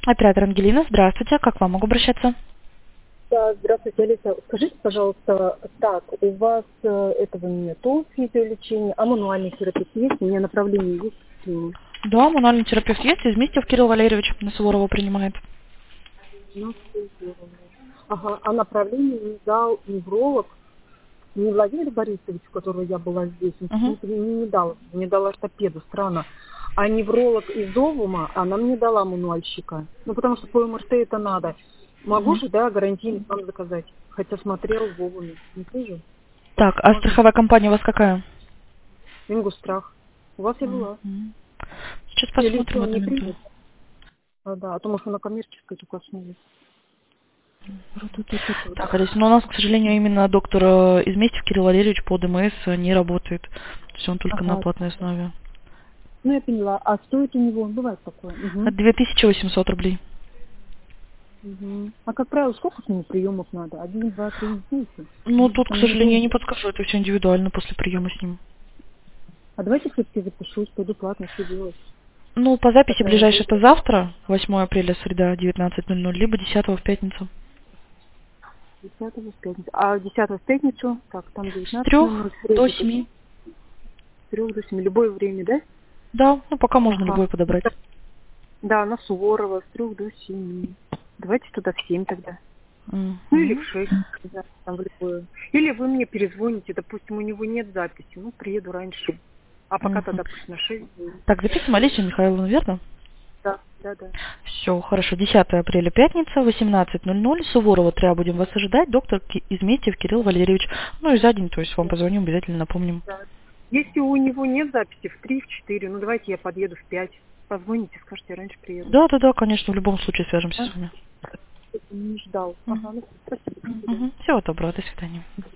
Оператор Ангелина, здравствуйте. Как к вам могу обращаться? Да, здравствуйте, Алиса. Скажите, пожалуйста, так, у вас этого нету, физиолечения, а мануальный терапевт есть? У меня направление есть к нему? Да, мануальный терапевт есть. Изместьев Кирилл Валерьевич на Суворова принимает. Ну, всё здорово. Ага, а направление мне дал невролог, не Владимир Борисович, у которого я была здесь, он Угу. почему-то мне не дал, мне дал ортопеда, странно. А невролог из Овума, она мне дала мануальщика. Ну, потому что по МРТ это надо. Могу Угу. же, да, гарантийно вам заказать. Хотя смотрел в Овуме. Не вижу. Так, а Можно? страховая компания у вас какая? Ингустрах. У вас я была. Мгм. Сейчас Или если посмотрим он одну не минуту. примет. А, да, а то, может, на коммерческой только основе. Так, Олесь, но у нас, к сожалению, именно доктор Изместьев Кирилл Валерьевич по ДМС не работает. То есть он только на Ага. платной основе. Ну, я поняла. А стоит у него? Бывает такое. Угу. 2800 рублей. Угу. А как правило, сколько с ними приемов надо? 1, 2, 3, знаете? Ну, тут, к Там не сожалению, я знаю. не подскажу. Это все индивидуально после приема с ним. А давайте все-таки запишусь, пойду платно, что делать? Ну, по записи Такая ближайшее это завтра, 8 апреля, среда, 19:00, либо 10 в пятницу. 10 в пятницу. А 10 в пятницу, так, там С 19:00, 3 в до среду, 7. с 3 до 7, любое время, да? Да, ну пока можно Ага. любой подобрать. Да, на Суворова, с 3 до 7. Давайте туда в 7 тогда. Ну или в Мгм. 6, да, там в любое. Или вы мне перезвоните, допустим, у него нет записи, ну, приеду раньше. А пока Мгм. тогда пусть на 6 будет. Так, записываем Олеся Михайловна, верно? Да, да, да. Все, хорошо. 10 апреля, пятница, 18:00. Суворова 3 будем вас ожидать. Доктор Изметьев Кирилл Валерьевич. Ну и за день, то есть вам позвоним, обязательно напомним. Да. Если у него нет записи в 3, в 4, ну давайте я подъеду в 5. Позвоните, скажите, я раньше приеду. Да, да, да, конечно, в любом случае свяжемся Да? с вами. Не ждал. Ага, ну спасибо. До свидания. Всего доброго, до свидания.